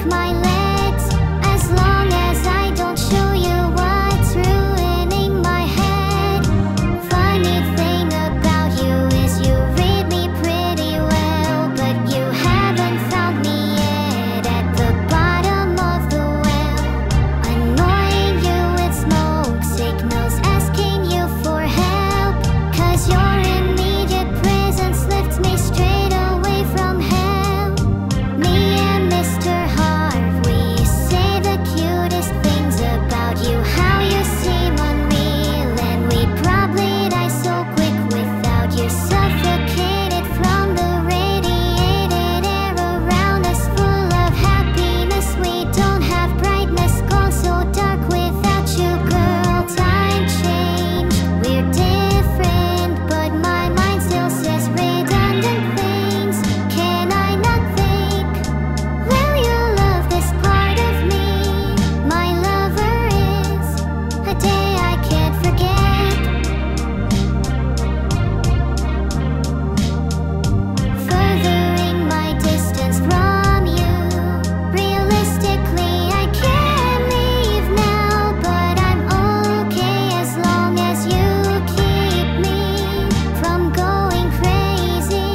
break my legs as long as I don't show you what's ruining my head. Funny thing about you is you read me pretty well, but you haven't found me yet at the bottom of the well. Annoying you with smoke signals, asking you for help, 'cause your immediate presence lifts me straight away from hell. Me and Mr. Harv, we say the cutest things about you, how you seem unreal, and we probably die so quick without you, suffocated from the radiated air around us, full of happiness. We don't have brightness, gone so dark without you, girl. Time changed, we're different, but my mind still says redundant things. Can I not think? Will you love this part of me? My lover is a day I can't forget. Furthering my distance from you. Realistically, I can't leave now, but I'm okay as long as you keep me from going crazy.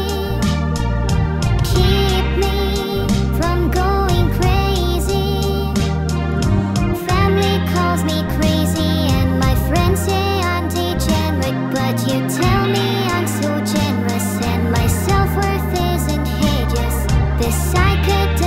Keep me from going crazy. Family calls me crazy and my friends say I'm degenerate, but you tell me I'm so generous and my self-worth isn't hideous. This psychedelic